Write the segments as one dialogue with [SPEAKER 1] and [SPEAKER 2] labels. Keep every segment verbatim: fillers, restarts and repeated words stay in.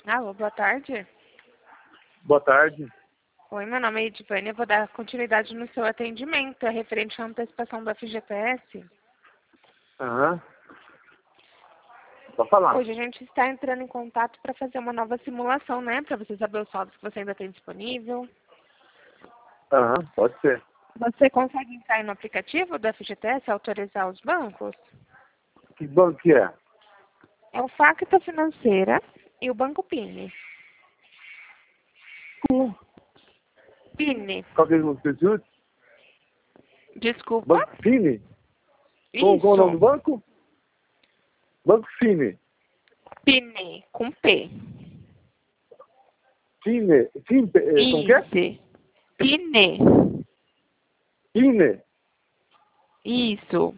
[SPEAKER 1] Alô, boa tarde.
[SPEAKER 2] Boa tarde.
[SPEAKER 1] Oi, meu nome é Edivânia, eu vou dar continuidade no seu atendimento, é referente à antecipação do F G T S.
[SPEAKER 2] Aham. Pode falar.
[SPEAKER 1] Hoje a gente está entrando em contato para fazer uma nova simulação, né? Para você saber os saldos que você ainda tem disponível.
[SPEAKER 2] Aham, pode ser.
[SPEAKER 1] Você consegue entrar aí no aplicativo do F G T S e autorizar os bancos?
[SPEAKER 2] Que banco que é?
[SPEAKER 1] É o Facta Financeira e o Banco Pini.
[SPEAKER 2] Hum.
[SPEAKER 1] Pini.
[SPEAKER 2] Qual que é o instituto?
[SPEAKER 1] Desculpa?
[SPEAKER 2] Banco Fini?
[SPEAKER 1] Isso.
[SPEAKER 2] Qual, qual é o nome do banco? Banco Fini.
[SPEAKER 1] Pini, com P.
[SPEAKER 2] Fini. Fini. eh, Como que é?
[SPEAKER 1] Isso. Pini.
[SPEAKER 2] Fini.
[SPEAKER 1] Isso.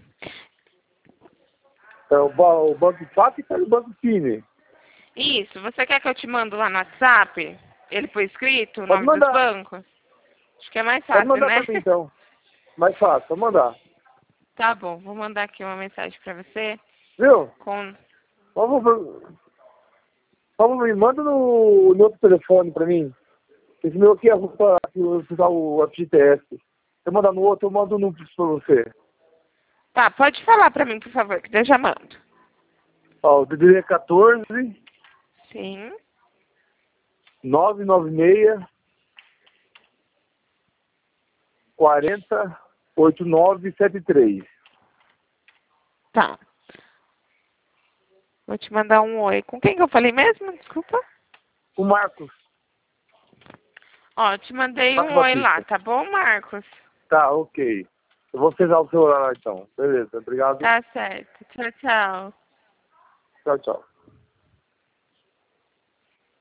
[SPEAKER 2] É o, ba o Banco Facta e o Banco Fini.
[SPEAKER 1] Isso. Você quer que eu te mando lá no WhatsApp? Ele foi escrito, o
[SPEAKER 2] Pode
[SPEAKER 1] nome dos
[SPEAKER 2] mandar.
[SPEAKER 1] bancos? Acho que é mais
[SPEAKER 2] Pode
[SPEAKER 1] fácil,
[SPEAKER 2] mandar
[SPEAKER 1] né?
[SPEAKER 2] pra mim então. Mais fácil, pode mandar.
[SPEAKER 1] Tá bom, vou mandar aqui uma mensagem pra você
[SPEAKER 2] Viu?
[SPEAKER 1] com...
[SPEAKER 2] Por favor, por favor, me manda no, no outro telefone pra mim. Esse meu aqui é pra usar o F G T S. Se eu mandar no outro, eu mando no pra você.
[SPEAKER 1] Tá, pode falar pra mim, por favor, que eu já mando.
[SPEAKER 2] Ó, o D D D é quatorze,
[SPEAKER 1] Sim.
[SPEAKER 2] nove nove seis, quarenta, oitenta e nove setenta e três.
[SPEAKER 1] Tá. Vou te mandar um oi. Com quem que eu falei mesmo? Desculpa.
[SPEAKER 2] O Marcos.
[SPEAKER 1] Ó, te mandei
[SPEAKER 2] Marcos
[SPEAKER 1] um oi
[SPEAKER 2] Batista.
[SPEAKER 1] lá, tá bom, Marcos?
[SPEAKER 2] Tá, ok. Eu vou fechar o celular lá então. Beleza, obrigado.
[SPEAKER 1] Tá certo. Tchau, tchau.
[SPEAKER 2] Tchau, tchau.